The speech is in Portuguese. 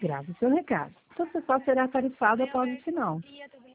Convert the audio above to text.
Grave seu recado. Seu pessoal será tarifado após o sinal.